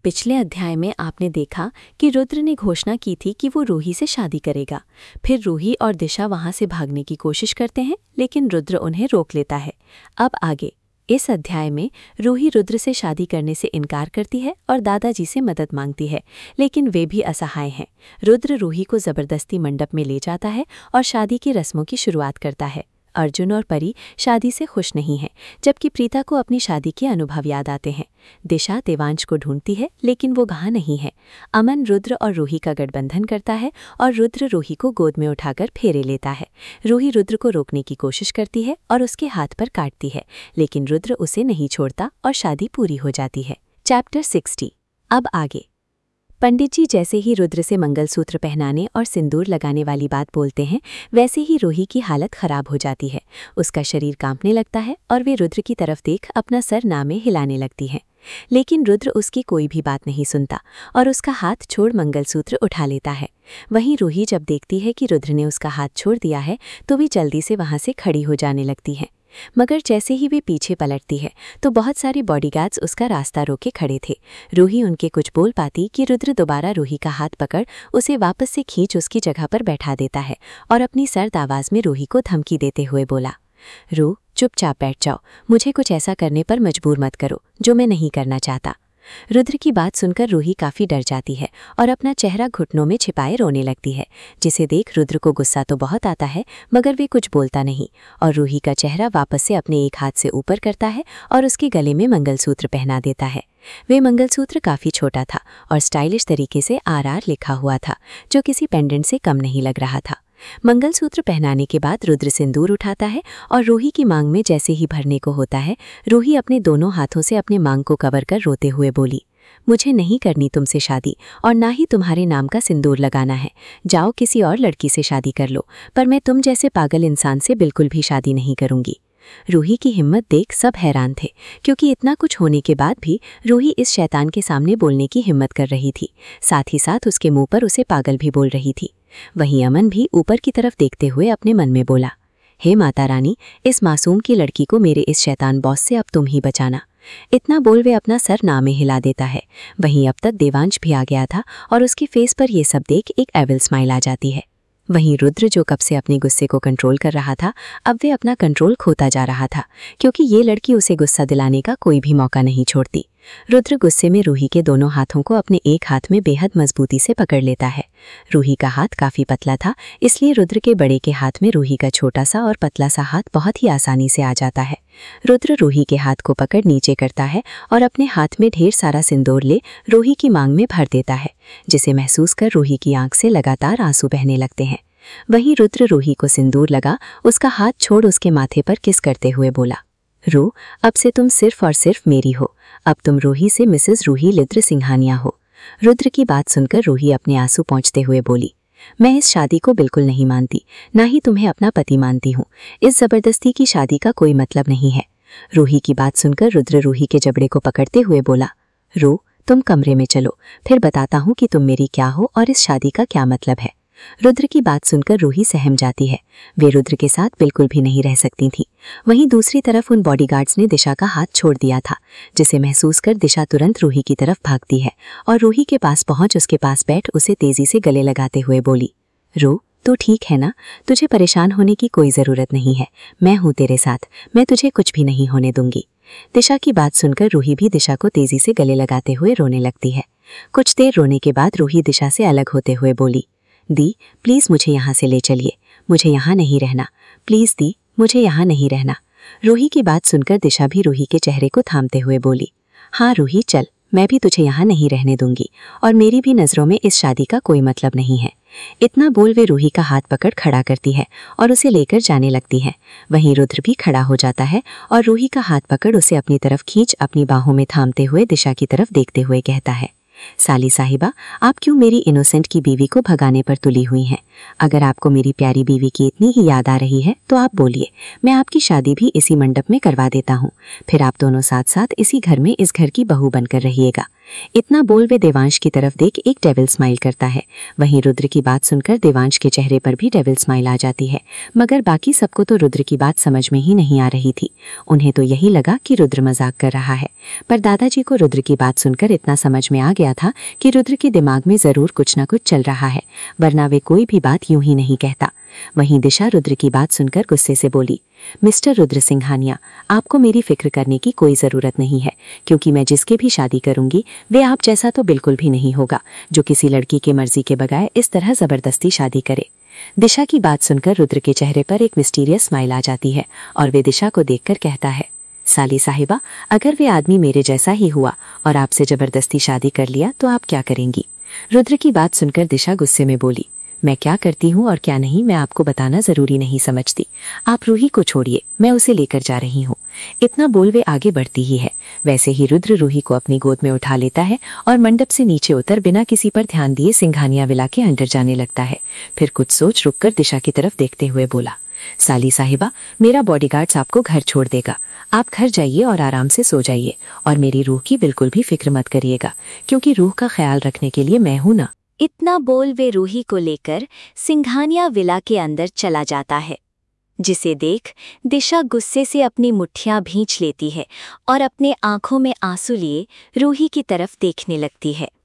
पिछले अध्याय में आपने देखा कि रुद्र ने घोषणा की थी कि वो रूही से शादी करेगा। फिर रूही और दिशा वहां से भागने की कोशिश करते हैं, लेकिन रुद्र उन्हें रोक लेता है। अब आगे इस अध्याय में रूही रुद्र से शादी करने से इनकार करती है और दादाजी से मदद मांगती है, लेकिन वे भी असहाय हैं। रुद्र रूही को जबरदस्ती मंडप में ले जाता है और शादी की रस्मों की शुरुआत करता है। अर्जुन और परी शादी से खुश नहीं हैं, जबकि प्रीता को अपनी शादी के अनुभव याद आते हैं। दिशा देवांश को ढूंढती है, लेकिन वो वहाँ नहीं है। अमन रुद्र और रूही का गठबंधन करता है और रुद्र रूही को गोद में उठाकर फेरे लेता है। रूही रुद्र को रोकने की कोशिश करती है और उसके हाथ पर काटती है, लेकिन रुद्र उसे नहीं छोड़ता और शादी पूरी हो जाती है। चैप्टर 60। अब आगे पंडित जी जैसे ही रुद्र से मंगलसूत्र पहनाने और सिंदूर लगाने वाली बात बोलते हैं, वैसे ही रूही की हालत खराब हो जाती है। उसका शरीर कांपने लगता है और वे रुद्र की तरफ देख अपना सर ना में हिलाने लगती हैं। लेकिन रुद्र उसकी कोई भी बात नहीं सुनता और उसका हाथ छोड़ मंगलसूत्र उठा लेता है। वहीं रूही जब देखती है कि रुद्र ने उसका हाथ छोड़ दिया है, तो वे जल्दी से वहां से खड़ी हो जाने लगती है। मगर जैसे ही वे पीछे पलटती है तो बहुत सारे बॉडीगार्ड्स उसका रास्ता रोके खड़े थे। रूही उनके कुछ बोल पाती कि रुद्र दोबारा रूही का हाथ पकड़ उसे वापस से खींच उसकी जगह पर बैठा देता है और अपनी सर्द आवाज में रूही को धमकी देते हुए बोला, रू चुपचाप बैठ जाओ, मुझे कुछ ऐसा करने पर मजबूर मत करो जो मैं नहीं करना चाहता। रुद्र की बात सुनकर रूही काफी डर जाती है और अपना चेहरा घुटनों में छिपाए रोने लगती है, जिसे देख रुद्र को गुस्सा तो बहुत आता है, मगर वे कुछ बोलता नहीं और रूही का चेहरा वापस से अपने एक हाथ से ऊपर करता है और उसके गले में मंगलसूत्र पहना देता है। वे मंगलसूत्र काफी छोटा था और स्टाइलिश तरीके से RR लिखा हुआ था, जो किसी पेंडेंट से कम नहीं लग रहा था। मंगलसूत्र पहनाने के बाद रुद्र सिंदूर उठाता है और रूही की मांग में जैसे ही भरने को होता है, रूही अपने दोनों हाथों से अपने मांग को कवर कर रोते हुए बोली, मुझे नहीं करनी तुमसे शादी और ना ही तुम्हारे नाम का सिंदूर लगाना है। जाओ किसी और लड़की से शादी कर लो, पर मैं तुम जैसे पागल इंसान से बिल्कुल भी शादी नहीं करूंगी। रूही की हिम्मत देख सब हैरान थे, क्योंकि इतना कुछ होने के बाद भी रूही इस शैतान के सामने बोलने की हिम्मत कर रही थी। साथ ही साथ उसके मुंह पर उसे पागल भी बोल रही थी। वहीं अमन भी ऊपर की तरफ देखते हुए अपने मन में बोला, हे माता रानी, इस मासूम की लड़की को मेरे इस शैतान बॉस से अब तुम ही बचाना। इतना बोल वे अपना सर ना में हिला देता है। वहीं अब तक देवांश भी आ गया था और उसके फेस पर यह सब देख एक एविल स्माइल आ जाती है। वहीं रुद्र जो कब से अपने गुस्से को कंट्रोल कर रहा था, अब वे अपना कंट्रोल खोता जा रहा था, क्योंकि ये लड़की उसे गुस्सा दिलाने का कोई भी मौका नहीं छोड़ती। रुद्र गुस्से में रूही के दोनों हाथों को अपने एक हाथ में बेहद मजबूती से पकड़ लेता है। रूही का हाथ काफी पतला था, इसलिए रुद्र के बड़े के हाथ में रूही का छोटा सा और पतला सा हाथ बहुत ही आसानी से आ जाता है। रुद्र रूही के हाथ को पकड़ नीचे करता है और अपने हाथ में ढेर सारा सिंदूर ले रूही की मांग में भर देता है, जिसे महसूस कर रूही की आंख से लगातार आंसू बहने लगते हैं। वहीं रुद्र रूही को सिंदूर लगा उसका हाथ छोड़ उसके माथे पर किस करते हुए बोला, रू, अब से तुम सिर्फ और सिर्फ मेरी हो। अब तुम रूही से मिसेस रूही लिद्र सिंघानिया हो। रुद्र की बात सुनकर रूही अपने आंसू पोंछते हुए बोली, मैं इस शादी को बिल्कुल नहीं मानती, ना ही तुम्हें अपना पति मानती हूँ। इस जबरदस्ती की शादी का कोई मतलब नहीं है। रूही की बात सुनकर रुद्र रूही के जबड़े को पकड़ते हुए बोला, रू, तुम कमरे में चलो, फिर बताता हूँ कि तुम मेरी क्या हो और इस शादी का क्या मतलब है। रुद्र की बात सुनकर रूही सहम जाती है। वे रुद्र के साथ बिल्कुल भी नहीं रह सकती थी। वहीं दूसरी तरफ उन बॉडीगार्ड्स ने दिशा का हाथ छोड़ दिया था, जिसे महसूस कर दिशा तुरंत रूही की तरफ भागती है और रूही के पास पहुंच उसके पास बैठ उसे तेजी से गले लगाते हुए बोली, रू, तू ठीक है ना? तुझे परेशान होने की कोई जरूरत नहीं है, मैं हूँ तेरे साथ, मैं तुझे कुछ भी नहीं होने दूंगी। दिशा की बात सुनकर रूही भी दिशा को तेजी से गले लगाते हुए रोने लगती है। कुछ देर रोने के बाद रूही दिशा से अलग होते हुए बोली, दी, प्लीज मुझे यहाँ से ले चलिए, मुझे यहाँ नहीं रहना, प्लीज दी, मुझे यहाँ नहीं रहना। रूही की बात सुनकर दिशा भी रूही के चेहरे को थामते हुए बोली, हाँ रूही चल, मैं भी तुझे यहाँ नहीं रहने दूंगी और मेरी भी नज़रों में इस शादी का कोई मतलब नहीं है। इतना बोल वे रूही का हाथ पकड़ खड़ा करती है और उसे लेकर जाने लगती है। वहीं रुद्र भी खड़ा हो जाता है और रूही का हाथ पकड़ उसे अपनी तरफ खींच अपनी बाहों में थामते हुए दिशा की तरफ देखते हुए कहता है, साली साहिबा, आप क्यों मेरी इनोसेंट की बीवी को भगाने पर तुली हुई हैं? अगर आपको मेरी प्यारी बीवी की इतनी ही याद आ रही है तो आप बोलिए, मैं आपकी शादी भी इसी मंडप में करवा देता हूँ। फिर आप दोनों साथ साथ इसी घर में इस घर की बहू बनकर रहिएगा। इतना बोल वे देवांश की तरफ देख एक डेविल स्माइल करता है। वहीं रुद्र की बात सुनकर देवांश के चेहरे पर भी डेविल स्माइल आ जाती है, मगर बाकी सबको तो रुद्र की बात समझ में ही नहीं आ रही थी। उन्हें तो यही लगा कि रुद्र मजाक कर रहा है, पर दादाजी को रुद्र की बात सुनकर इतना समझ में आ गया था कि रुद्र के दिमाग में जरूर कुछ न कुछ चल रहा है, वरना वे कोई भी बात यूं ही नहीं कहता। वहीं दिशा रुद्र की बात सुनकर गुस्से से बोली, मिस्टर रुद्र सिंघानिया, आपको मेरी फिक्र करने की कोई ज़रूरत नहीं है, क्योंकि मैं जिसके भी शादी करूंगी वे आप जैसा तो बिल्कुल भी नहीं होगा, जो किसी लड़की के मर्जी के बगैर इस तरह ज़बरदस्ती शादी करे। दिशा की बात सुनकर रुद्र के चेहरे पर एक मिस्टीरियस स्माइल आ जाती है और वे दिशा को देखकर कहता है, साली साहिबा, अगर वे आदमी मेरे जैसा ही हुआ और आपसे ज़बरदस्ती शादी कर लिया तो आप क्या करेंगी? रुद्र की बात सुनकर दिशा गुस्से में बोली, मैं क्या करती हूँ और क्या नहीं मैं आपको बताना जरूरी नहीं समझती। आप रूही को छोड़िए, मैं उसे लेकर जा रही हूँ। इतना बोल वे आगे बढ़ती ही है। वैसे ही रुद्र रूही को अपनी गोद में उठा लेता है और मंडप से नीचे उतर बिना किसी पर ध्यान दिए सिंघानिया विला के अंदर जाने लगता है। फिर कुछ सोच रुककर दिशा की तरफ देखते हुए बोला, साली साहिबा, मेरा बॉडीगार्ड्स आपको घर छोड़ देगा। आप घर जाइए और आराम से सो जाइए और मेरी रूह की बिल्कुल भी फिक्र मत करिएगा, क्योंकि रूह का ख्याल रखने के लिए मैं हूं ना। इतना बोल वे रूही को लेकर सिंघानिया विला के अंदर चला जाता है, जिसे देख दिशा गुस्से से अपनी मुट्ठियां भींच लेती है और अपने आंखों में आंसू लिए रूही की तरफ देखने लगती है।